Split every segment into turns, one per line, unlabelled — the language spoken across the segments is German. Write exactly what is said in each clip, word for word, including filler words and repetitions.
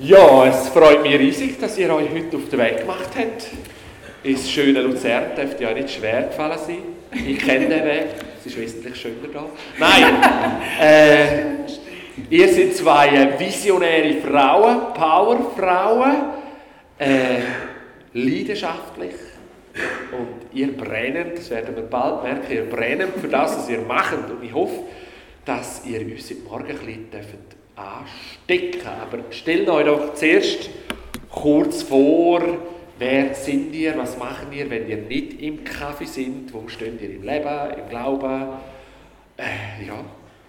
Ja, es freut mich riesig, dass ihr euch heute auf den Weg gemacht habt. Ins schöne Luzern dürfte ja nicht schwer gefallen sein. Ich kenne den Weg, es ist wesentlich schöner da. Nein, äh, ihr seid zwei visionäre Frauen, Powerfrauen, äh, leidenschaftlich. Und ihr brennt, das werden wir bald merken, ihr brennt für das, was ihr macht. Und ich hoffe, dass ihr uns heute Morgen ein bisschen anstecken dürft. Aber stellt euch doch zuerst kurz vor, wer sind ihr, was macht ihr, wenn ihr nicht im Kaffee seid, wo steht ihr im Leben, im Glauben? Äh, ja.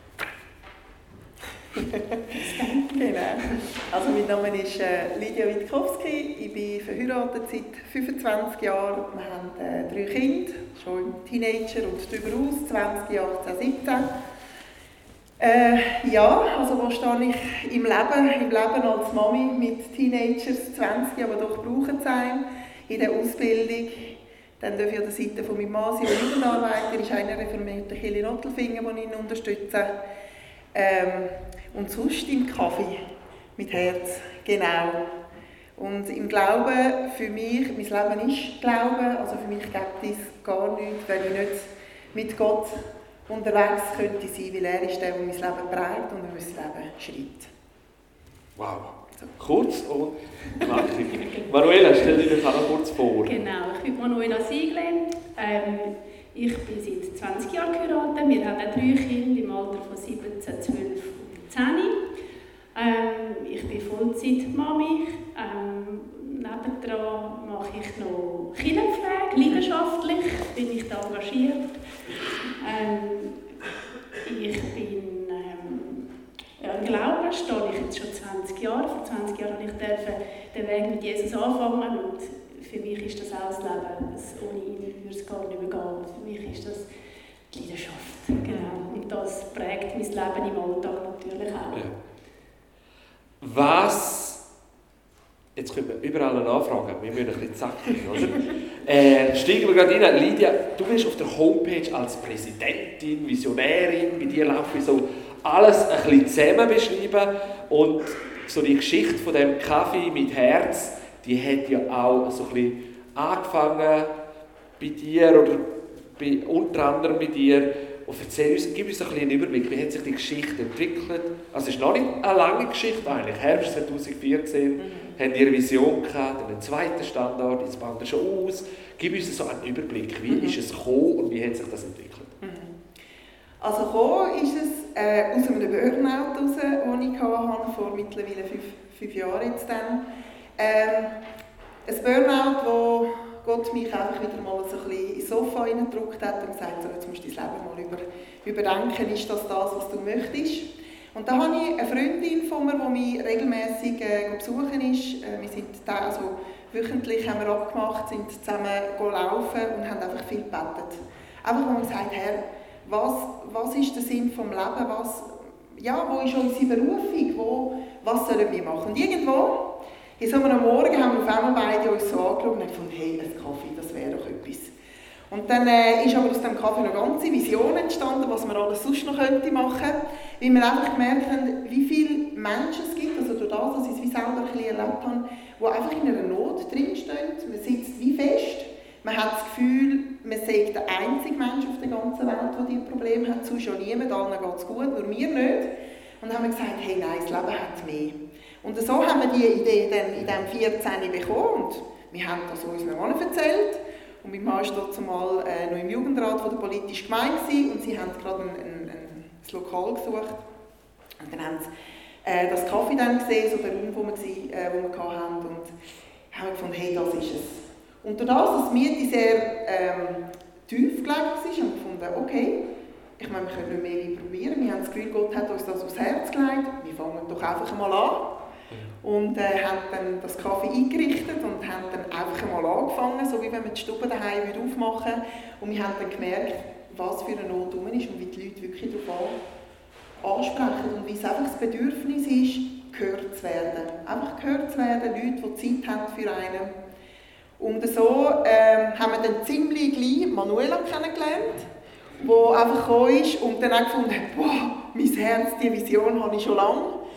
Genau. Also mein Name ist äh, Lydia Witkowski, ich bin verheiratet seit fünfundzwanzig Jahren. Wir haben äh, drei Kinder, schon im Teenager und darüber aus, zwanzig, achtzehn, siebzehn. Äh, ja, also wo stehe ich im Leben, im Leben als Mami mit Teenagers, zwanzig, aber doch brauchen es einem, in der Ausbildung. Dann darf ich an der Seite von meinem Mann sein, der Jugendarbeiter ist, einer reformierten Kirche in Ottelfingen, die ich ihn unterstütze. Ähm, und sonst im Kaffee, mit Herz, genau. Und im Glauben, für mich, mein Leben ist Glauben, also für mich gibt es gar nichts, wenn ich nicht mit Gott unterwegs könnte sein, weil er ist der, der mein Leben prägt und mein Leben schreibt.
Wow, so. Kurz und knackig. Manuela, stell dir das auch noch kurz vor.
Genau, ich bin Manuela Siegle. Ähm, ich bin seit zwanzig Jahren geheiratet. Wir haben auch drei Kinder im Alter von siebzehn, zwölf und zehn. Ähm, ich bin Vollzeit-Mami. Ähm, nebendran mache ich noch Kinderpflege, leidenschaftlich bin ich da engagiert. Ähm, ich bin ähm, ja, im Glauben stehe ich jetzt schon zwanzig Jahre. Vor zwanzig Jahren durfte ich den Weg mit Jesus anfangen und für mich ist das auch das Leben. Ohne ihn würde es gar nicht mehr gehen. Für mich ist das die Leidenschaft. Genau. Und das prägt mein Leben im Alltag natürlich auch.
Ja. Was... Jetzt können wir überall nachfragen, wir müssen ein bisschen zackig, oder? äh, steigen wir gerade rein. Lydia, du bist auf der Homepage als Präsidentin, Visionärin, bei dir laufe ich so alles ein bisschen zusammen beschrieben und so die Geschichte von dem Kaffee mit Herz, die hat ja auch so ein bisschen angefangen bei dir oder bei, unter anderem bei dir. Und erzähl uns, gib uns ein bisschen einen Überblick, wie hat sich die Geschichte entwickelt? Also es ist noch nicht eine lange Geschichte eigentlich. Herbst zwanzig vierzehn mhm. habt ihr eine Vision gehabt, einen zweiten Standort, jetzt baut ihr schon aus. Gib uns so einen Überblick, wie mhm. ist es gekommen und wie hat sich das entwickelt?
Mhm. Also gekommen ist es äh, aus einem Burnout raus, den ich hatte, vor mittlerweile fünf, fünf Jahren jetzt dann. Ähm, ein Burnout, wo Gott mich einfach wieder mal so ein bisschen ins Sofa reingedrückt hat und gesagt, so, jetzt musst du dein Leben mal über, überdenken, ist das das, was du möchtest? Und da habe ich eine Freundin von mir, die mich regelmässig äh, besuchen ist. Äh, wir sind da, also wöchentlich haben wir abgemacht, sind zusammen laufen und haben einfach viel gebetet. Einfach, wo man sagt, Herr, was, was ist der Sinn des Lebens? Was, ja, wo ist unsere Berufung? Wo, was sollen wir machen? Und irgendwo, in so einem Morgen haben wir auf einmal beide uns so angeschaut und gefunden, hey, ein Kaffee, das wäre doch etwas. Und dann äh, ist aber aus dem Kaffee eine ganze Vision entstanden, was man alles sonst noch könnte machen könnte, weil wir einfach gemerkt haben, wie viele Menschen es gibt, also durch das, dass ich es wie selber ein bisschen erlebt habe, die einfach in einer Not drinstehen. Man sitzt wie fest, man hat das Gefühl, man sei der einzige Mensch auf der ganzen Welt, der diese Probleme hat, sonst ja niemand, allen geht es gut, nur mir nicht. Und dann haben wir gesagt, hey, nein, das Leben hat mehr. Und so haben wir die Idee dann in diesem vierzehn bekommen und wir haben das unseren Mann erzählt. Und mein Mann war dort zumal äh, noch im Jugendrat von der politischen Gemeinde und sie haben gerade ein, ein, ein Lokal gesucht. Und dann haben sie äh, das Kaffee dann gesehen, so den Raum, wo wir, äh, wo wir hatten, und haben gefunden, hey, das ist es. Und durch das, dass die Miete sehr ähm, tief gelegen war, haben wir gefunden, okay, ich meine, wir können nicht mehr probieren. Wir haben das Gefühl, Gott hat uns das aufs Herz gelegt. Wir fangen doch einfach mal an. Und äh, haben dann das Kaffee eingerichtet und haben dann einfach mal angefangen, so wie wenn man die Stube daheim aufmachen würde. Und wir haben dann gemerkt, was für eine Not rum ist und wie die Leute wirklich darauf ansprechen. Und wie es einfach das Bedürfnis ist, gehört zu werden. Einfach gehört zu werden, Leute, die Zeit haben für einen. Und so ähm, haben wir dann ziemlich gleich Manuela kennengelernt, die einfach gekommen ist und dann auch gefunden hat, wow, mein Herz, diese Vision habe ich schon lange.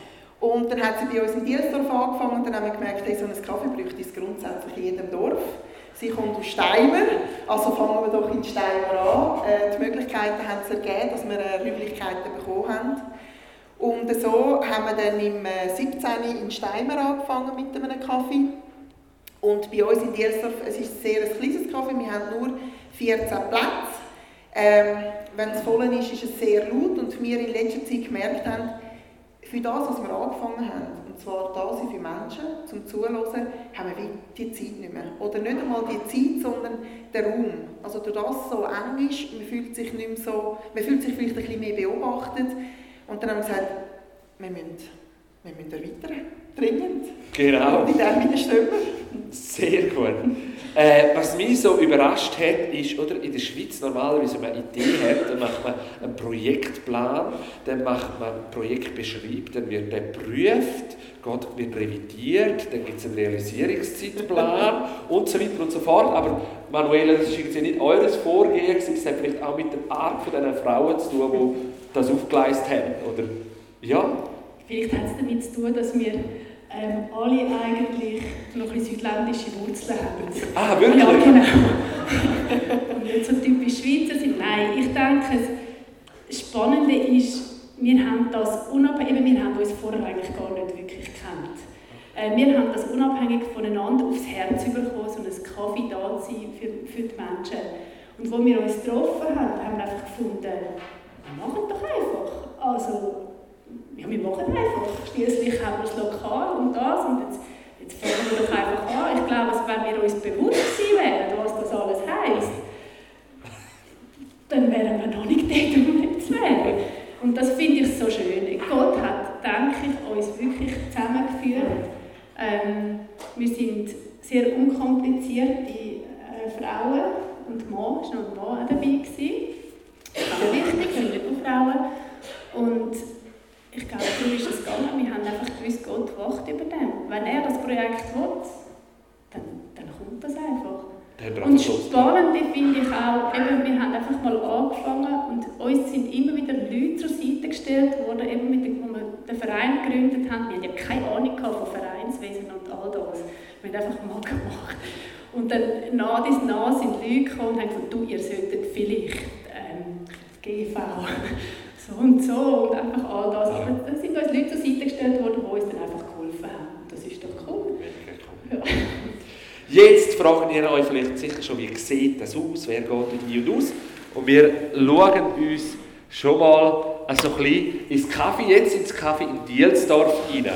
Und dann hat sie bei uns in Dielsdorf angefangen und dann haben wir gemerkt, hey, so einen Kaffee bräuchte es grundsätzlich in jedem Dorf. Sie kommt aus Steimer, also fangen wir doch in Steimer an. Äh, die Möglichkeiten haben es ergeben, dass wir äh, Räumlichkeiten bekommen haben. Und so haben wir dann im äh, siebzehn in Steimer angefangen mit einem Kaffee. Und bei uns in Dielsdorf, es ist ein sehr ein kleines Kaffee, wir haben nur vierzehn Plätze. Ähm, wenn es voll ist, ist es sehr laut und wir in letzter Zeit gemerkt haben, für das, was wir angefangen haben, und zwar da sind für Menschen, zum Zuhören, haben wir die Zeit nicht mehr. Oder nicht einmal die Zeit, sondern den Raum. Also durch das so eng ist, man fühlt sich nicht mehr so, man fühlt sich vielleicht ein bisschen mehr beobachtet. Und dann haben wir gesagt, wir müssen, wir müssen erweitern, dringend.
Genau.
Und in dem Sinne stehen wir.
Sehr gut. Äh, was mich so überrascht hat, ist, oder, in der Schweiz normalerweise, wenn man eine Idee hat, dann macht man einen Projektplan, dann macht man einen Projektbeschrieb, dann wird der geprüft, wird revidiert, dann gibt es einen Realisierungszeitplan und so weiter und so fort. Aber Manuela, das ist irgendwie nicht eures Vorgehen, es hat vielleicht auch mit der Art von diesen Frauen zu tun, die das aufgeleistet haben, oder? Ja?
Vielleicht hat es damit zu tun, dass wir ähm, alle eigentlich noch ein bisschen südländische Wurzeln haben.
Ah, wirklich?
Ja, genau. Und nicht so typisch Schweizer sind. Nein, ich denke, das Spannende ist, wir haben das unabhängig, wir haben uns vorher eigentlich gar nicht wirklich gekannt. Äh, wir haben das unabhängig voneinander aufs Herz bekommen, so ein Kaffee da zu sein für, für die Menschen. Und als wir uns getroffen haben, haben wir einfach gefunden, wir machen doch einfach. Also, ja, wir machen einfach. Schliesslich haben wir das Lokal und das und jetzt, jetzt fangen wir doch einfach an. Ich glaube, wenn wir uns bewusst sein wären, was das alles heisst, dann wären wir noch nicht dort, wo wir jetzt wären. Und das finde ich so schön. Gott hat, denke ich, uns wirklich zusammengeführt. Ähm, wir sind sehr unkomplizierte äh, Frauen und Mann, es war noch ein Mann auch dabei. Aber wichtig, sind nicht nur Frauen. Und ich glaube, so ist es gegangen. Wir haben einfach gewusst, Gott wacht über dem. Wenn er das Projekt will, dann, dann kommt das einfach. Und spannend finde ich auch, eben, wir haben einfach mal angefangen und uns sind immer wieder Leute zur Seite gestellt worden, eben mit dem, wo wir den Verein gegründet haben. Wir hatten ja keine Ahnung von Vereinswesen und all das. Wir haben einfach mal gemacht. Und dann nah bis nah sind Leute gekommen und haben gesagt, du, ihr solltet vielleicht ähm, G V, so und so und einfach all das. Aber dann sind uns Leute zur Seite gestellt worden, die uns dann einfach geholfen haben. Und das ist doch cool. Ja.
Jetzt fragen ihr euch vielleicht sicher schon, wie sieht das aus, wer geht in und aus. Und wir schauen uns schon mal so ein bisschen ins Café, jetzt ins Café in Dielsdorf rein.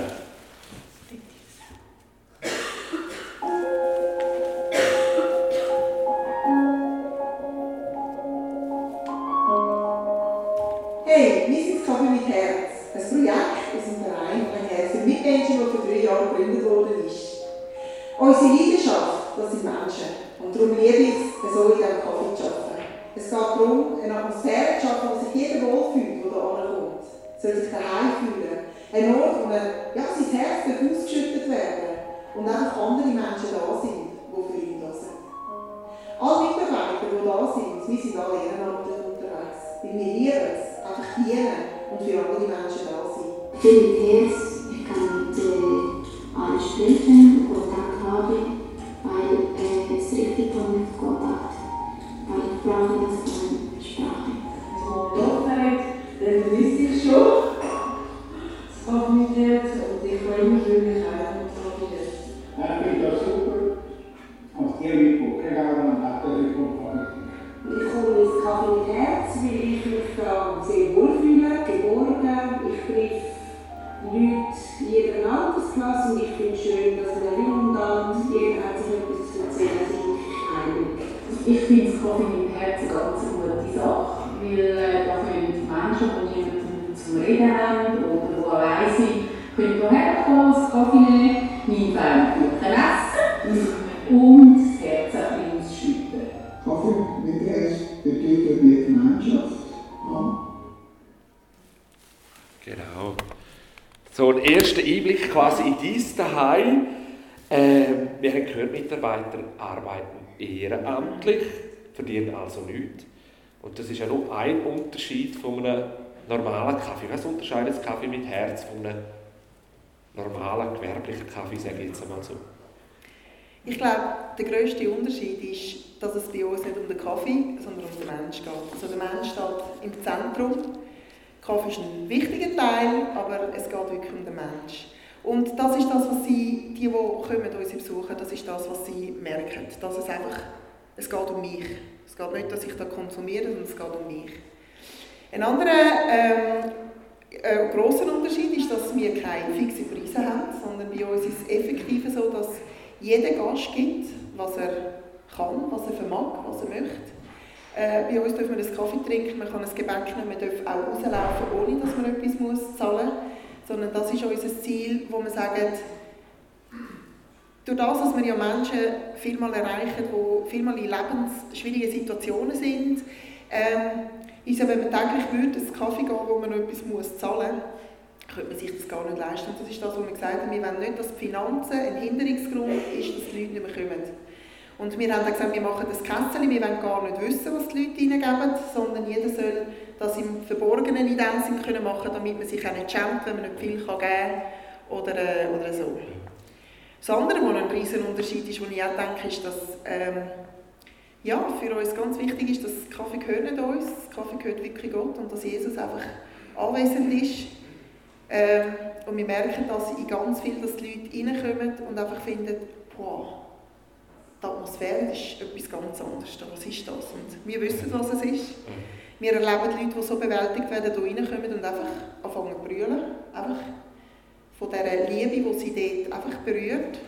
Hey, wir sind das Café mit Herz. Ein Projekt aus dem Verein ein Herz für Mitmenschen, das vor drei Jahren gegründet worden ist. Unsere Leidenschaft, das sind Menschen. Und darum liebe ich es, so in diesem Café zu arbeiten. Es geht darum, eine Atmosphäre zu schaffen, wo sich jeder wohlfühlt, der hier ankommt. Soll sich daheim fühlen. Ein Ort, wo man, ja, sein Herz ausgeschüttet werden und einfach andere Menschen da sind, die für ihn hören. Alle Mitarbeiter, die da sind, wir sind alle ehrenamtlich unterwegs. Weil wir lieben es, einfach dienen und für andere Menschen da sein.
Mit Herz, ich kann mit äh, allen sprechen, Kontakt haben, weil äh, es richtig kommt mit Kontakt. Weil ich brauche das in Sprache.
Doch nicht, dann wisst ihr schon. Es kommt mit Herz und ich freue mich wirklich auch mit Familie.
Ich finde das super. Aus dir mitbekommen, gerade am Tag der Republik.
Ich komme ins Café mit Herz, weil ich mich da sehr wohlfühle, geborgen. Ich treffe Leute jeder Altersklasse und ich finde es schön, dass man redundant, jeder hat sich etwas zu erzählen, sich wirklich einbringt.
Ich finde das Café mit Herz eine ganz gute Sache, weil äh, da können Menschen, die niemanden zum Reden haben oder die allein sind, können hierher kommen, das Kaffee nehmen, mit einem guten Essen und das Herz ein bisschen ausschütten.
Kaffee mit Herz bedeutet die Gemeinschaft. Ja.
Genau. So ein erster Einblick quasi in dein Zuhause. Ähm, wir haben gehört, Mitarbeiter arbeiten ehrenamtlich, verdienen also nichts. Und das ist ja nur ein Unterschied von einem normalen Kaffee. Was unterscheidet das Kaffee mit Herz von einem normalen, gewerblichen Kaffee, sage ich jetzt einmal so?
Ich glaube, der grösste Unterschied ist, dass es bei uns nicht um den Kaffee, sondern um den Menschen geht. Also der Mensch steht im Zentrum. Kaffee ist ein wichtiger Teil, aber es geht wirklich um den Menschen. Und das ist das, was sie, die, die kommen, uns besuchen, das ist das, was sie merken. Dass es einfach, es geht um mich. Es geht nicht, dass ich da konsumiere, sondern es geht um mich. Ein anderer ähm, äh, grosser Unterschied ist, dass wir keine fixen Preise haben, sondern bei uns ist es effektiv so, dass jeder Gast gibt, was er kann, was er vermag, was er möchte. Äh, bei uns dürfen wir einen Kaffee trinken, man kann ein Gebäck nehmen, man darf auch rauslaufen, ohne dass man etwas muss zahlen muss. Sondern das ist unser Ziel, wo wir sagen, durch das, dass wir ja Menschen vielmal erreichen, die vielmal in lebensschwierigen Situationen sind, ähm, ist ja, wenn man täglich würde, einen Kaffee gehen, wo man noch etwas muss zahlen muss, könnte man sich das gar nicht leisten. Und das ist das, was wir gesagt haben, wir wollen nicht, dass die Finanzen ein Hinderungsgrund ist, dass die Leute nicht mehr kommen. Und wir haben dann gesagt, wir machen das Kästchen, wir wollen gar nicht wissen, was die Leute reingeben, sondern jeder soll das im Verborgenen in dem Sinn können machen, damit man sich auch nicht schämt, wenn man nicht viel geben kann oder, äh, oder so. Das andere, was ein riesen Unterschied ist, was ich auch denke, ist, dass ähm, ja, für uns ganz wichtig ist, dass der Kaffee gehört nicht uns, der Kaffee gehört wirklich Gott und dass Jesus einfach anwesend ist. Ähm, und wir merken das in ganz viel, dass die Leute reinkommen und einfach finden, boah, die Atmosphäre ist etwas ganz anderes. Was ist das? Und wir wissen, was es ist. Wir erleben Leute, die so bewältigt werden, hier reinkommen und einfach anfangen zu brüllen. Einfach von dieser Liebe, die sie dort einfach berührt.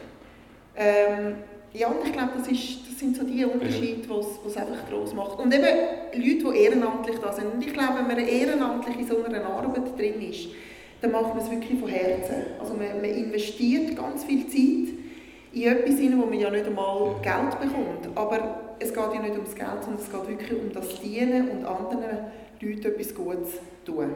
Ähm, ja, und ich glaube, das, ist, das sind so die Unterschiede, die es einfach gross macht. Und eben Leute, die ehrenamtlich da sind. Und ich glaube, wenn man ehrenamtlich in so einer Arbeit drin ist, dann macht man es wirklich von Herzen. Also man, man investiert ganz viel Zeit in etwas hinein, wo man ja nicht einmal Geld bekommt. Aber es geht ja nicht ums Geld, sondern es geht wirklich um das Dienen und anderen Leuten etwas Gutes tun.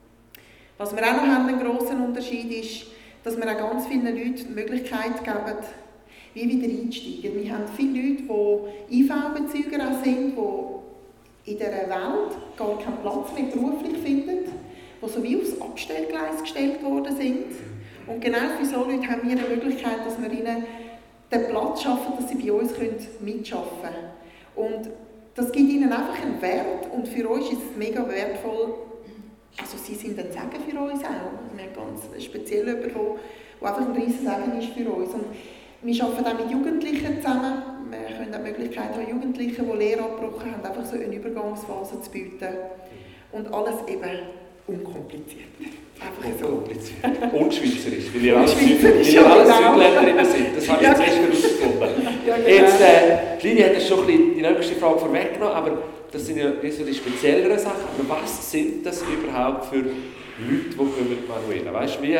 Was wir auch noch haben, einen grossen Unterschied ist, dass wir auch ganz vielen Leuten die Möglichkeit geben, wie wieder einsteigen. Wir haben viele Leute, die I V-Bezüger sind, die in dieser Welt gar keinen Platz mehr beruflich finden, die so wie aufs Abstellgleis gestellt worden sind. Und genau für solche Leute haben wir eine Möglichkeit, dass wir ihnen den Platz schaffen, dass sie bei uns mitarbeiten können. Und das gibt ihnen einfach einen Wert und für uns ist es mega wertvoll. Also sie sind ein Segen für uns auch. Wir haben ganz speziell jemanden, der einfach ein riesen Segen ist für uns. Und wir arbeiten auch mit Jugendlichen zusammen. Wir können auch die Möglichkeit haben, Jugendliche, die Lehre abgebrochen haben, einfach so eine Übergangsphase zu bieten. Und alles eben unkompliziert. Einfach so.
Unkompliziert. Und schweizerisch, weil ihr alles Südländerinnen sind. Das habe ich jetzt erst herausgefunden. Ja, genau. Jetzt, äh, Lydia hat das schon ein bisschen die nächste Frage vorweggenommen, aber das sind ja so die spezielleren Sachen. Aber was sind das überhaupt für Leute, die kommen, Manuela? Weißt du, wie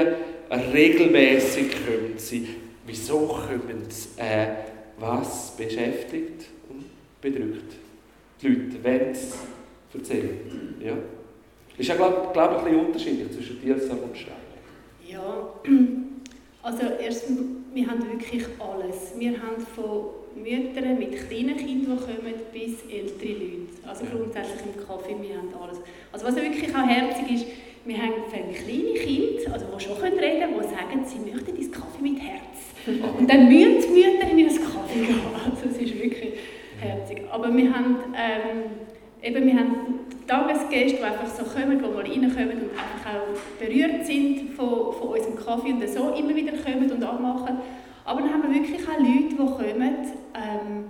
regelmäßig kommen sie? Wieso kommen sie? Äh, was beschäftigt und bedrückt die Leute, wenn sie erzählen? Ja. Das ist ja, glaube glaub, ein bisschen unterschiedlich zwischen Dielsdorf und Stein.
Ja, also erstens, wir haben wirklich alles. Wir haben von Müttern mit kleinen Kindern, die kommen, bis ältere Leute. Also grundsätzlich im Kaffee, wir haben alles. Also was wirklich auch herzig ist, wir haben kleine Kinder, also die schon reden können, die sagen, sie möchten ins Kaffee mit Herz. Und dann müssen die Mütter in ihr Kaffee gehen. Also es ist wirklich herzig. Aber wir haben, ähm, eben, wir haben Tagesgäste, die einfach so kommen, die mal reinkommen und einfach auch berührt sind von, von unserem Kaffee und so immer wieder kommen und anmachen. Aber dann haben wir wirklich auch Leute, die kommen, ähm,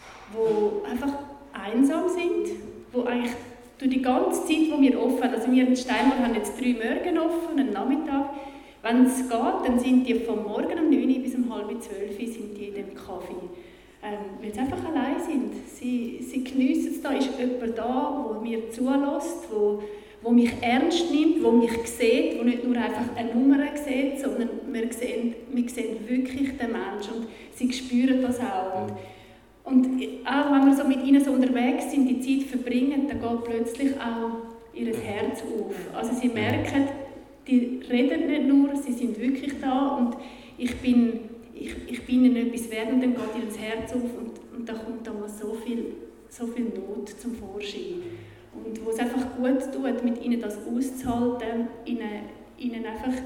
die einfach einsam sind, die eigentlich durch die ganze Zeit, die wir offen haben, also wir in Steinmal haben jetzt drei Morgen offen, einen Nachmittag. Wenn es geht, dann sind die von morgen um neun Uhr bis um halb zwölf Uhr sind die in dem Kaffee. Ähm, weil sie einfach allein sind. Sie, sie geniessen es, da ist jemand da, der mir zulässt, wo, wo mich ernst nimmt, der mich sieht, der nicht nur einfach eine Nummer sieht, sondern wir sehen, wir sehen wirklich den Menschen und sie spüren das auch. Und, und auch wenn wir so mit ihnen so unterwegs sind, die Zeit verbringen, dann geht plötzlich auch ihr Herz auf. Also sie merken, die reden nicht nur, sie sind wirklich da und ich bin, ich, ich bin ihnen etwas wert und dann geht ihr das Herz auf und, und da kommt dann mal so viel, so viel Not zum Vorschein. Und wo es einfach gut tut, mit ihnen das auszuhalten, ihnen, ihnen einfach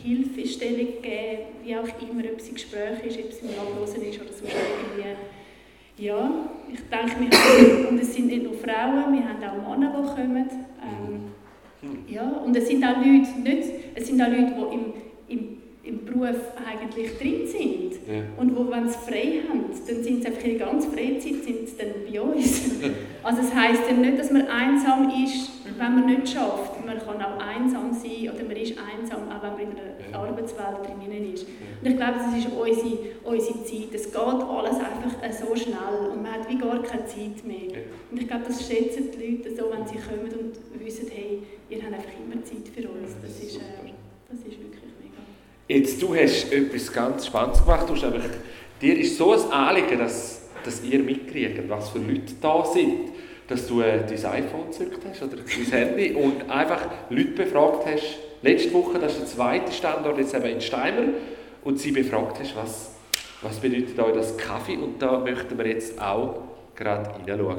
Hilfestellung geben, wie auch immer, ob es ein Gespräch ist, ob es im Ablosen ist oder sonst irgendwie. Ja, ich denke, wir haben, und es sind nicht nur Frauen, wir haben auch Männer, die kommen. Ähm, ja, und es sind auch Leute, nicht, es sind auch Leute, die im, im, im Beruf eigentlich drin sind. Ja. Und wo, wenn sie frei haben, dann sind sie einfach ihre ganze Freizeit sind sie dann bei uns. Also es heisst dann nicht, dass man einsam ist, wenn man nicht schafft. Man kann auch einsam sein oder man ist einsam, auch wenn man in einer ja. Arbeitswelt drin ist. Und ich glaube, das ist unsere, unsere Zeit. Es geht alles einfach so schnell und man hat wie gar keine Zeit mehr. Ja. Und ich glaube, das schätzen die Leute so, wenn sie kommen und wissen, hey, ihr habt einfach immer Zeit für uns. Das ist, äh, das ist wirklich mega.
Jetzt, du hast etwas ganz Spannendes gemacht. Du hast einfach, dir ist so ein Anliegen, dass, dass ihr mitkriegt, was für Leute da sind. Dass du äh, dein iPhone gezückt hast oder dein Handy und einfach Leute befragt hast. Letzte Woche, das ist der zweite Standort, jetzt eben in Steimer, und sie befragt hast, was, was bedeutet euch das Kaffee? Und da möchten wir jetzt auch gerade hineinschauen.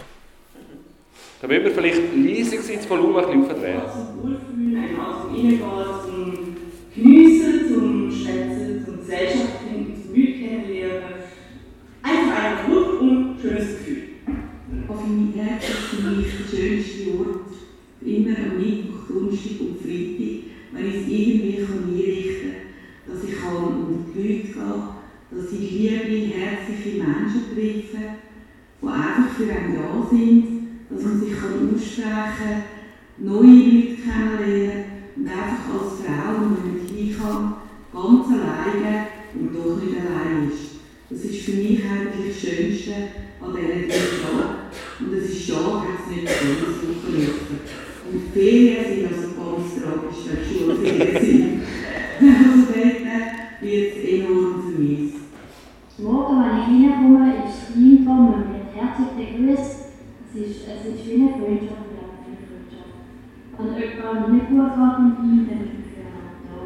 Da müssen wir vielleicht leise sein, das Volumen ein bisschen aufdrehen.
Zum Wohlfühlen, einmal zum Reingehen, zum Geniessen, zum Schätzen, zum Gesellschaft finden, zum Leute kennenlernen. Einfach ein rundum schönes Gefühl.
Affinität ist für mich der schönste Ort, immer am Mittwoch, Donnerstag und Freitag, wenn ich es irgendwie einrichten kann, dass ich unter die Leute gehe, dass ich liebe, herzliche Menschen treffe, die einfach für einen da sind, dass man sich aussprechen kann, neue Leute kennenlernen und einfach als Frau, wenn man hin kann, ganz alleine und doch nicht allein ist. Das ist für mich eigentlich das Schönste an diesen drei Tagen. Und es ist schade, dass es nicht alles Wochenende. Und die Ferien sind also ganz tragisch, wenn die Schulferien sind. Also dort wird es enorm vermisst.
Morgen, wenn ich reinkomme, ist das Team da, man wird herzlich begrüßt. Es ist, es ist wie eine Freundschaft, wie eine Freundschaft. Wenn jemand nicht gut geht im Team, dann ist man füreinander da.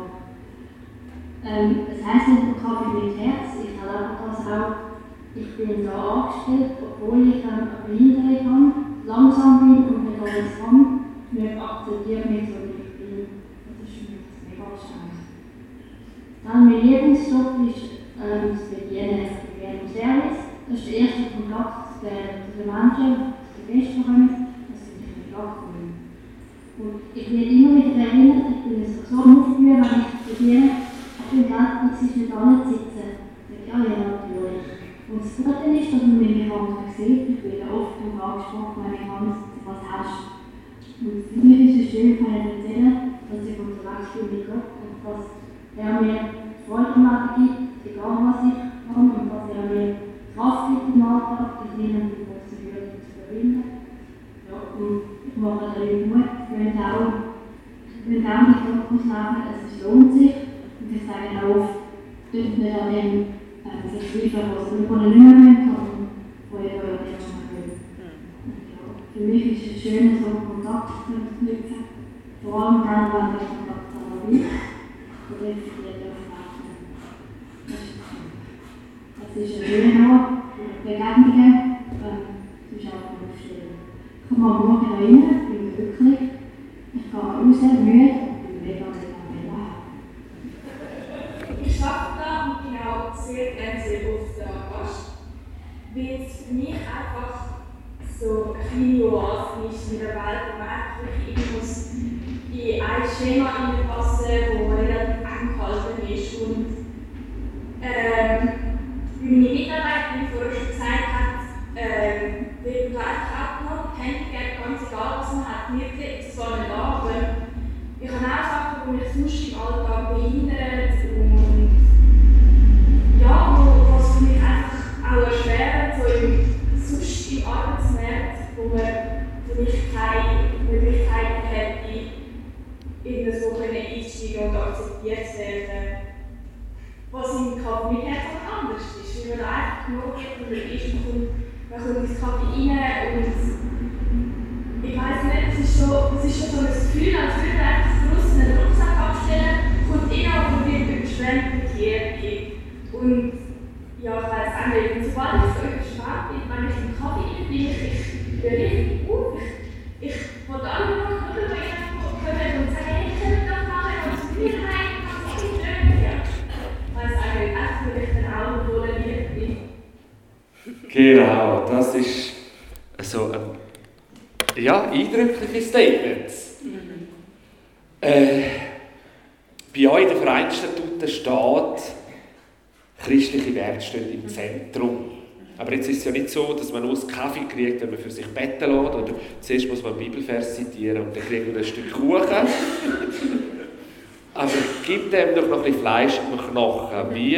Ähm, es heisst nicht nur Kaffee mit Herz, ich erlebe das auch. Ich bin da angestellt, obwohl ich eine Behinderung habe, langsam bin und nicht alles kann. Mir akzeptiert mich so, wie ich bin. Das ist für mich das mega Geschenk. Dann mein Lieblingsjob ist ähm, das Bedienen, das Bedienen im Service. Das ist der erste Kontakt zu den Menschen, zu den Gästen kommen. Das finde ich mega cool. Und ich werde immer wieder erinnert, ich bin so aufgeführt, wenn ich bediene. Ich bin ganz, es ist nicht alle sitzen. Ich sage, ja, ja, natürlich. Und das Gute ist, dass man mich manchmal sieht, ich werde oft und angesprochen, wenn ich alles was hast. Und für mich ist es schön, kann ich erzählen, dass ich unterwegs bin mit Gott und dass er mir Freude am Leben gibt, egal was ich kann, und dass er mir Kraft gibt im Alltag, die kleinen und großen Hürden zu überwinden. Ja, und ich mache euch Mut, ihr könnt auch, ihr könnt auch mit Gott ausleben, es lohnt sich. Und ich sage auch oft, dürft ihr an dem verzweifeln, was ihr nicht mehr mögt, sondern wo ihr euch jetzt schon könnt. Ja, für mich ist es schön, so einen Kontakt zu knüpfen. Vor allem dann, wenn der Kontakt aber ist, oder reflektiert auf Sachen. Das ist ein schöner Ort, Begegnungen, das ist auch eine Aufstellung. Ich komme am Morgen rein, bin glücklich, ich gehe raus, müde und bin mega, mega, mega happy.
Ich arbeite da und bin auch sehr gerne sehr oft da Gast, weil es für mich einfach so eine kleine Oase ist in der Welt, wo man einfach wirklich muss in ein Schema passen, das relativ eng gehalten ist. Und ähm, wie meine Mitarbeiterin vorher schon gesagt hat, ähm, wird man einfach auch noch Handicap, ganz egal was man hat, mir ist es zwar nicht an, aber ich habe auch Sachen, die mich sonst im Alltag behindern und ja, was für mich einfach auch erschwert, so im, sonst im Arbeitsmarkt, wo man für mich keine Möglichkeit hätte, in das Wochenende einsteigen und akzeptiert zu werden. Was im Kaffee mit Herz anders ist, weil man einfach genug ist und man ist und man kommt ins Kaffee rein und ich weiss nicht, es ist, so, es ist schon so ein Gefühl, als würde man einfach draussen einen Rucksack abstellen, kommt rein und wird überschwemmt mit Tieren. Und ja, ich weiss auch nicht, und sobald ich so überschwemmt bin, wenn ich im Kaffee rein bin, ich bin richtig auf. Ich, ich will alle nur noch schauen, wo ich kommen und sagen, hey, ich kann das machen, und es ist viel heim, und
Genau, das ist so ein ja, eindrückliches Statement. Mhm. Äh, bei euch in den Vereinsstatuten steht, christliche Werte stehen im Zentrum. Aber jetzt ist es ja nicht so, dass man nur einen Kaffee kriegt, wenn man für sich beten lässt. Oder zuerst muss man einen Bibelvers zitieren und dann kriegt man ein Stück Kuchen. Aber gibt dem doch noch ein bisschen Fleisch und Knochen. Wie,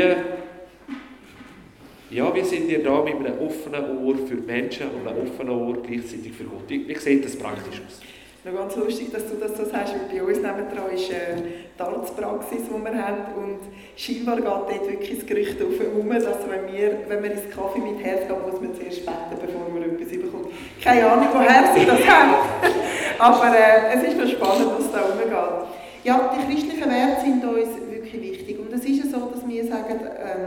ja, wie sind ihr da mit einem offenen Ohr für die Menschen und einem offenen Ohr gleichzeitig für Gott? Wie, wie sieht das praktisch aus?
Noch ganz lustig, dass du das so sagst, weil bei uns nebendran ist eine Tanzpraxis, die wir haben, und scheinbar geht dort wirklich das Gerücht auf herum, dass wenn wir, wenn wir ins Kaffee mit Herz gehen, muss man zuerst beten, bevor man etwas bekommt. Keine Ahnung, woher sie das haben, aber äh, es ist noch spannend, was da herumgeht. Ja, die christlichen Werte sind uns wirklich wichtig, und es ist ja so, dass wir sagen, äh,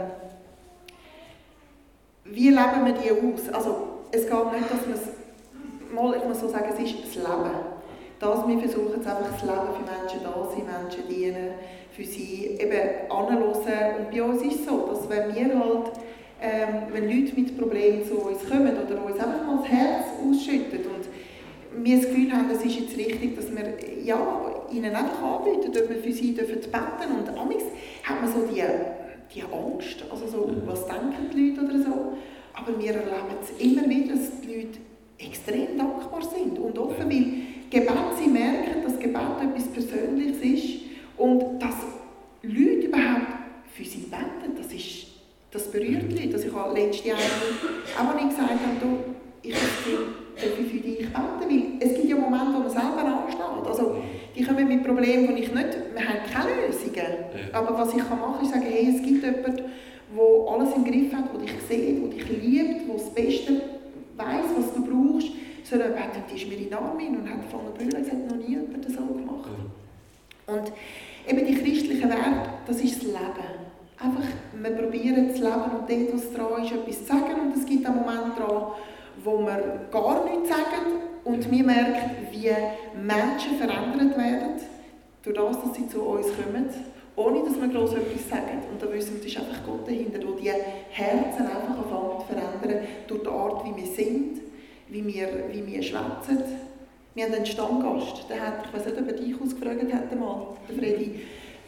wie leben wir die aus? Also, es geht nicht, dass man es, mal, ich muss so sagen, es ist das Leben. Das, wir versuchen jetzt einfach das Leben für Menschen da sein, Menschen dienen, für sie eben anhören. Und bei uns ist es so, dass wenn wir halt, ähm, wenn Leute mit Problemen zu uns kommen oder uns einfach mal das Herz ausschütten und wir das Gefühl haben, es ist jetzt richtig, dass wir ja, ihnen einfach anbieten, dass wir für sie beten dürfen. Und amigs hat man so die, die Angst, also so, was denken die Leute oder so. Aber wir erleben es immer wieder, dass die Leute extrem dankbar sind und offen, weil Gebet, sie merken, dass Gebet etwas Persönliches ist und dass Leute überhaupt für sie beten, das, ist, das berührt Leute. Also ich habe letztes Jahr auch nicht gesagt, habe, ich möchte für dich beten, weil es gibt ja Momente, wo man selber ansteht. Also die kommen mit Problemen, wo ich nicht, wir haben keine Lösungen. Aber was ich machen kann, ist sagen, hey, es gibt jemanden, der alles im Griff hat, der dich sieht, der dich liebt, der das Beste weiss, was du brauchst. So eine Betung, die ist mir in den Arm hin und hat von der Brille, das hat noch nie jemand so gemacht. Und eben die christlichen Werte, das ist das Leben. Einfach, wir probieren das Leben und dort, was dran ist, etwas zu sagen. Und es gibt einen Moment dran, wo wir gar nichts sagen und wir merken, wie Menschen verändert werden, durch das, dass sie zu uns kommen, ohne dass wir gross etwas sagen. Und da wissen wir, es ist einfach Gott dahinter, der die Herzen einfach anfängt zu verändern, durch die Art, wie wir sind, wie wir, wie wir schwätzen. Wir haben einen Stammgast, der hat, ich weiß nicht, ob er dich ausgefragt hat, einmal, der Fredi,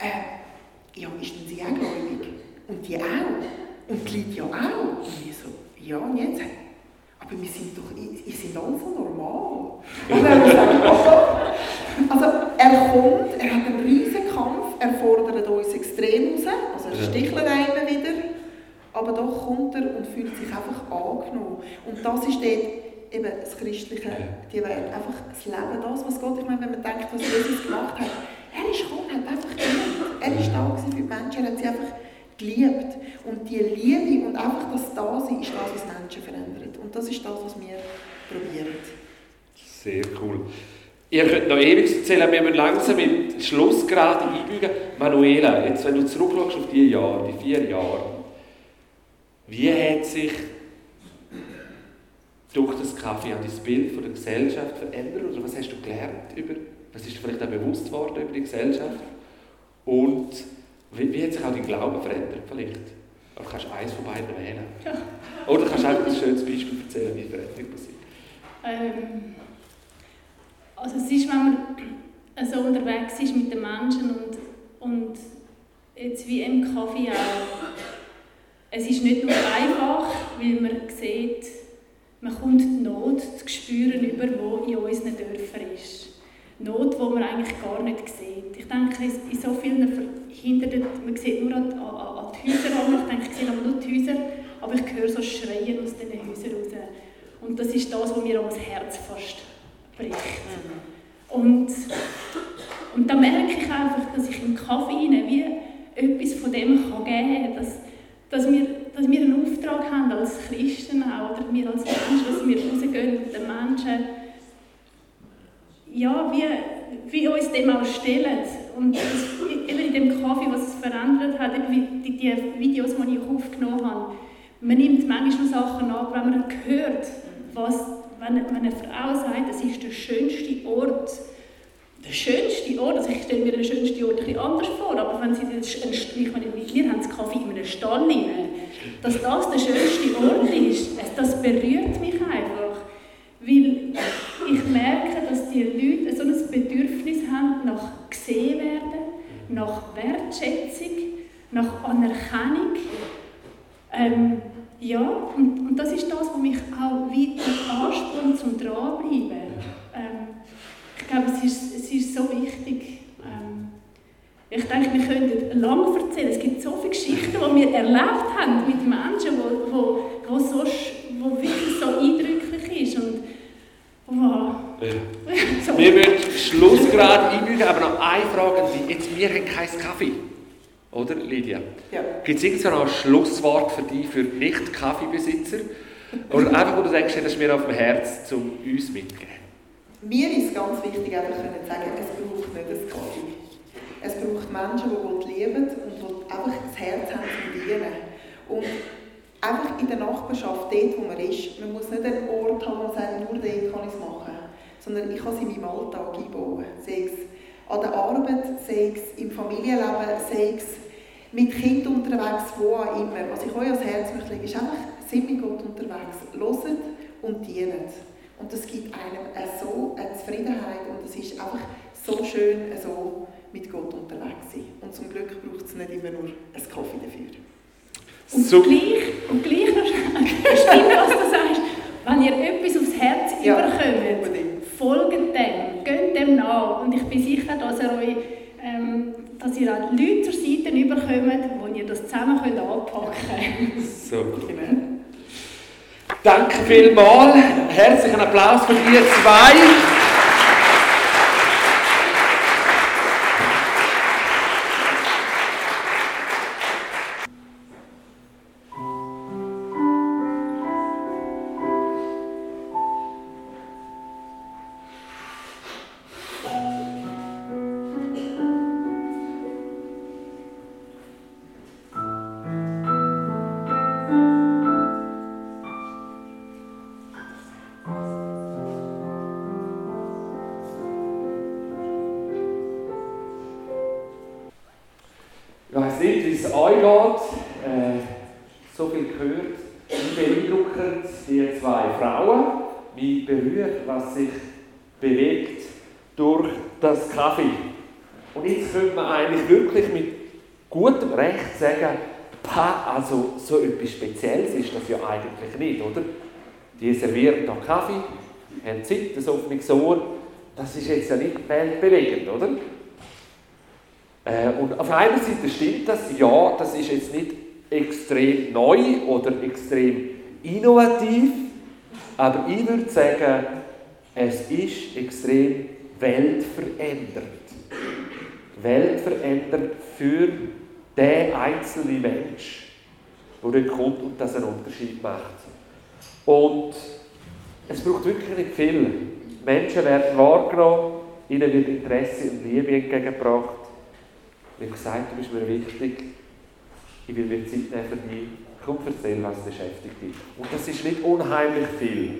äh, ja, ist denn sie auch gläubig? Und die auch? Und die Leute ja auch? Und wir so, ja, und jetzt? Aber wir sind doch, ihr seid alle so normal. Und dann gesagt, oh. Also, er kommt, er hat einen riesen Kampf, er fordert uns extrem raus, also er stichelt immer wieder, aber doch kommt er und fühlt sich einfach angenommen. Und das ist dort eben das Christliche, die Welt, einfach das Leben, das, was Gott, ich meine, wenn man denkt, was Jesus gemacht hat, er ist gekommen, hat einfach geliebt. Er ist da für die Menschen, er hat sie einfach geliebt. Und die Liebe und einfach das Dasein ist das, was Menschen verändert. Und das ist das, was wir probieren.
Sehr cool. Ihr könnt noch ewig erzählen, wir müssen langsam mit dem Schluss gerade einbiegen. Manuela, jetzt, wenn du zurückschaust auf diese Jahre, die vier Jahre, wie hat sich durch das Kaffee an dein Bild von der Gesellschaft verändert? Oder was hast du gelernt über, was ist dir vielleicht auch bewusst geworden über die Gesellschaft? Und wie, wie hat sich auch dein Glauben verändert vielleicht? Oder kannst du eins von beiden wählen?
Ja.
Oder kannst du einfach ein schönes Beispiel erzählen, wie Veränderung passiert?
Ähm, also es ist, wenn man so unterwegs ist mit den Menschen und, und jetzt wie im Kaffee auch, es ist nicht nur einfach, weil man sieht, man kommt die Not zu spüren, über die in unseren Dörfern ist. Not, die man eigentlich gar nicht sieht. Ich denke, in so vielen verhindert, man sieht nur an, an, an die Häuser an, ich denke, ich sehe aber nur die Häuser, aber ich höre so Schreien aus diesen Häusern raus. Und das ist das, was mir ans Herz fast bricht. Und, und da merke ich einfach, dass ich im Kaffee rein wie etwas von dem kann geben kann, dass, dass, wir, dass wir einen Auftrag haben als Christen auch, oder wir als Menschen, dass wir rausgehen und den Menschen ja, wie, wie uns dem auch stellen. Und das, eben in dem Kaffee, was es verändert hat, eben wie die, die Videos, die ich aufgenommen habe, man nimmt manchmal noch Sachen ab, wenn man hört, was, wenn, wenn eine Frau sagt, es ist der schönste Ort, der schönste Ort, also ich stelle mir den schönsten Ort ein bisschen anders vor, aber wenn sie den, ich meine, wir haben das Kaffee in einem Stall rein, dass das der schönste Ort ist, das berührt mich einfach. Weil ich merke, dass die Leute so ein Bedürfnis haben nach gesehen werden, nach Wertschätzung, nach Anerkennung. Ähm, ja, und, und das ist das, was mich auch weiter anspornt zum Dranbleiben. Ähm, ich glaube, es ist, es ist so wichtig. Ähm, ich denke, wir könnten lange erzählen. Es gibt so viele Geschichten, die wir erlebt haben mit Menschen, die wo, wo, so, wo wirklich so eindrücklich ist. Und, wow.
Ja.
So.
Wir würden Schlussgrad einbiegen, aber noch eine Frage an Sie. Jetzt, wir haben keinen Kaffee. Oder, Lydia?
Ja.
Gibt es irgend so ein Schlusswort für dich, für Nicht-Kaffeebesitzer? Oder einfach, wo du denkst, das ist mir auf dem Herz, um uns mitzugeben?
Mir ist ganz wichtig, einfach zu sagen, es braucht nicht einen Kaffee. Es braucht Menschen, die Gott lieben und die einfach das Herz haben zum Dienen. Und einfach in der Nachbarschaft, dort wo man ist, man muss nicht einen Ort haben, wo man sagt, nur dort kann ich es machen. Sondern ich kann es in meinem Alltag einbauen. Sei es an der Arbeit, sei es im Familienleben, sei es mit Kindern unterwegs, wo auch immer. Was ich euch ans Herz möchte legen, ist einfach, sind mit Gott unterwegs, hört und dient. Und das gibt einem so eine Zufriedenheit und es ist einfach so schön, so mit Gott unterwegs zu sein. Und zum Glück braucht es nicht immer nur einen Kaffee dafür.
Und so. gleich, und gleich noch stimmt, was du sagst, wenn ihr etwas aufs Herz
ja,
überkommt, folgt dem, geht dem nach. Und ich bin sicher, dass ihr euch, ähm, dass ihr auch Leute zur Seite überkommt, wo ihr das zusammen könnt anpacken könnt.
So. Genau. Danke vielmals. Herzlichen Applaus für ihr zwei. Ich weiss nicht, wie es euch geht. Äh, so viel gehört. Wie beeindruckend die zwei Frauen. Wie berührt, was sich bewegt durch das Kaffee. Und jetzt können wir eigentlich wirklich mit gutem Recht sagen, pa, also so etwas Spezielles ist das ja eigentlich nicht, oder? Die servieren da Kaffee, haben Zeit, ein offenes Ohr. Das ist jetzt ja nicht weltbewegend, oder? Äh, und auf einer Seite stimmt das, ja, das ist jetzt nicht extrem neu oder extrem innovativ, aber ich würde sagen, es ist extrem weltverändert. Weltverändert für den einzelnen Mensch, der dort kommt und das einen Unterschied macht. Und es braucht wirklich nicht viel. Menschen werden wahrgenommen, ihnen wird Interesse und Liebe entgegengebracht. Ich habe gesagt, du bist mir wichtig, ich will mir Zeit nehmen für dich, komm, erzähl, was beschäftigt dich. Und das ist nicht unheimlich viel.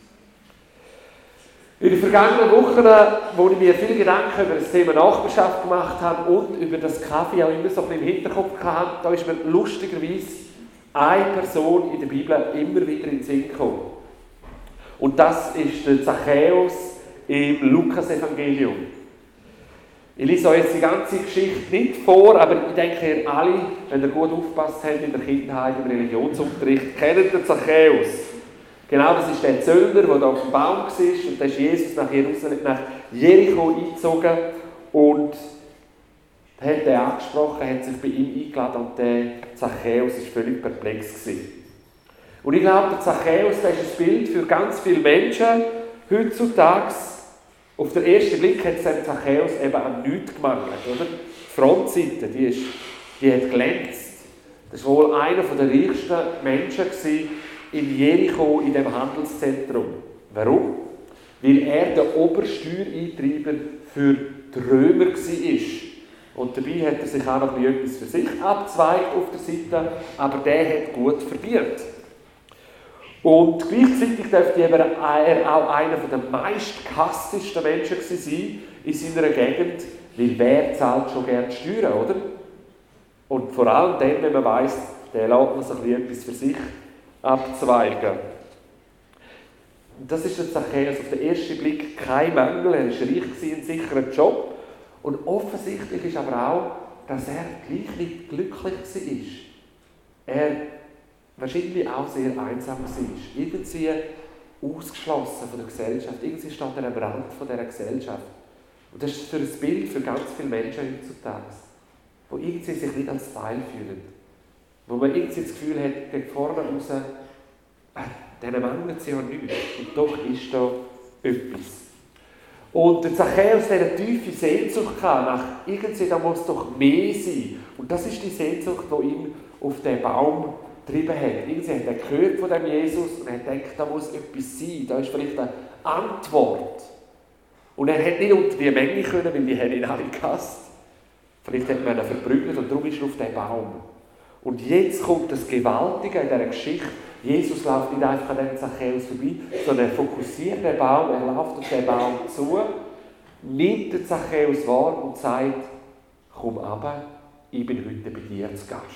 In den vergangenen Wochen, wo ich mir viele Gedanken über das Thema Nachbarschaft gemacht habe und über das Kaffee auch immer so ein bisschen im Hinterkopf hatte, da ist mir lustigerweise eine Person in der Bibel immer wieder in den Sinn gekommen. Und das ist der Zachäus im Lukas-Evangelium. Ich lese euch jetzt die ganze Geschichte nicht vor, aber ich denke, ihr alle, wenn ihr gut aufgepasst habt in der Kindheit, im Religionsunterricht, kennt den Zachäus. Genau, das ist der Zöllner, der da auf dem Baum war, und da ist Jesus nach Jerusalem, nach Jericho eingezogen und hat ihn angesprochen, hat sich bei ihm eingeladen und der Zachäus war völlig perplex gewesen. Und ich glaube, der Zachäus, das ist ein Bild für ganz viele Menschen heutzutage. Auf den ersten Blick hat es dem Zachäus eben an nichts gemangelt, oder? Die Frontseite, die, ist, die hat glänzt. Das war wohl einer der reichsten Menschen in Jericho, in dem Handelszentrum. Warum? Weil er der Obersteuereintreiber für die Römer war. Und dabei hat er sich auch noch etwas für sich abgezweigt auf der Seite, aber der hat gut verdient. Und gleichzeitig dürfte er auch einer der meistgehasstesten Menschen sein in seiner Gegend, weil wer zahlt schon gerne Steuern, oder? Und vor allem dann, wenn man weiss, Der lässt man so ein bisschen etwas für sich abzweigen. Und das ist der Zachäus auf den ersten Blick kein Mängel. Er war reich, ein sicherer Job. Und offensichtlich ist aber auch, dass er gleich nicht glücklich war. Er wahrscheinlich auch sehr einsam war. Irgendwie ausgeschlossen von der Gesellschaft. Irgendwie stand er am Rand von dieser Gesellschaft. Und das ist für ein Bild für ganz viele Menschen heutzutage, die irgendwie sich nicht als Teil fühlen. Wo man irgendwie das Gefühl hat, gegen vorne raus, äh, denen mangelt es ja nichts. Und doch ist da etwas. Und der Zachäus hatte eine tiefe Sehnsucht nach irgendwie, da muss doch mehr sein. Und das ist die Sehnsucht, die ihn auf den Baum getrieben hat. Irgendwie hat er gehört von dem Jesus und er hat gedacht, da muss etwas sein, da ist vielleicht eine Antwort. Und er hat nicht unter die Menge können, weil die haben ihn alle gehasst. Vielleicht hat man ihn verprügelt und darum ist er auf den Baum. Und jetzt kommt das Gewaltige in dieser Geschichte. Jesus läuft nicht einfach an dem Zachäus vorbei, sondern er fokussiert den Baum, er läuft auf den Baum zu, nimmt den Zachäus wahr und sagt, komm runter, ich bin heute bei dir zu Gast.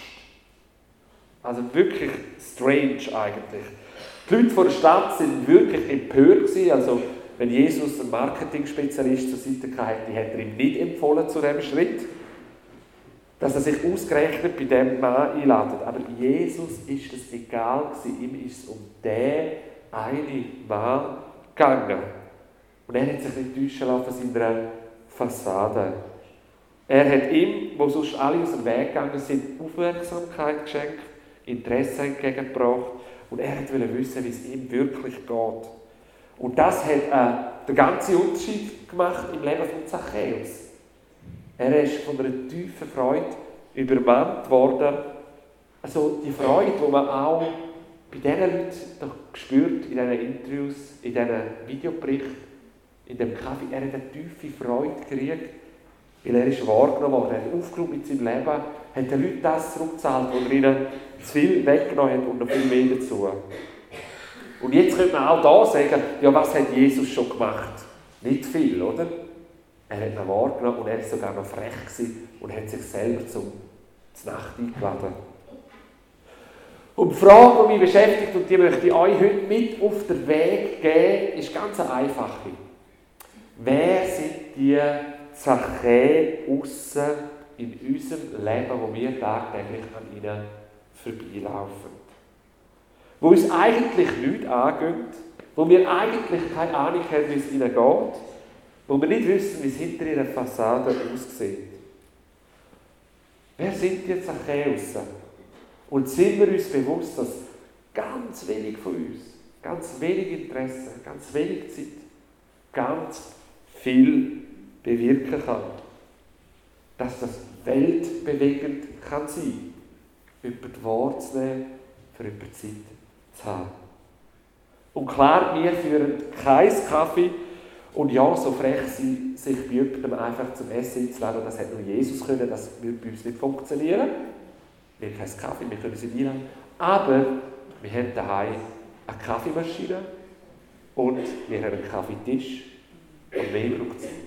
Also wirklich strange eigentlich. Die Leute von der Stadt waren wirklich empört gewesen. Also wenn Jesus einen Marketing-Spezialist zur Seite hatte, hätte er ihm nicht empfohlen zu diesem Schritt, dass er sich ausgerechnet bei diesem Mann einladet. Aber bei Jesus ist es egal gewesen. Ihm ist es um den einen Mann gegangen. Und er hat sich nicht täuschen lassen von seiner Fassade. Er hat ihm, wo sonst alle aus dem Weg gegangen sind, Aufmerksamkeit geschenkt, Interesse entgegengebracht und er wollte wissen, wie es ihm wirklich geht. Und das hat äh, den ganzen Unterschied gemacht im Leben von Zachäus. Er ist von einer tiefen Freude übermannt worden. Also die Freude, die man auch bei diesen Leuten doch spürt, in diesen Interviews, in diesen Videoberichten, in dem Kaffee. Er hat eine tiefe Freude gekriegt, weil er ist wahrgenommen worden. Er hat aufgeräumt mit seinem Leben, hat den Leuten das zurückgezahlt, was er ihnen zu viel weggenommen hat und noch viel mehr dazu. Und jetzt könnte man auch da sagen, ja, was hat Jesus schon gemacht? Nicht viel, oder? Er hat ihn wahrgenommen und er war sogar noch frech gewesen und hat sich selber zum Nacht eingeladen. Und die Frage, die mich beschäftigt, und die möchte ich euch heute mit auf den Weg geben, ist ganz eine einfache. Wer sind die Zachäus in unserem Leben, wo wir tagtäglich an ihnen vorbeilaufen? Wo uns eigentlich nichts angeht, wo wir eigentlich keine Ahnung haben, wie es ihnen geht, wo wir nicht wissen, wie es hinter ihrer Fassade aussieht. Wer sind die Zachäus? Und sind wir uns bewusst, dass ganz wenig von uns, ganz wenig Interesse, ganz wenig Zeit, ganz viel bewirken kann? Dass das weltbewegend kann sein, über die Worte zu nehmen, für über die Zeit zu haben. Und klar, wir führen keinen Kaffee und ja, so frech sein, sich bei jemandem einfach zum Essen einzuladen, das hätte nur Jesus können, das würde bei uns nicht funktionieren. Wir haben keinen Kaffee, wir können sie einladen. Aber wir haben daheim eine Kaffeemaschine und wir haben einen Kaffeetisch und mehr braucht es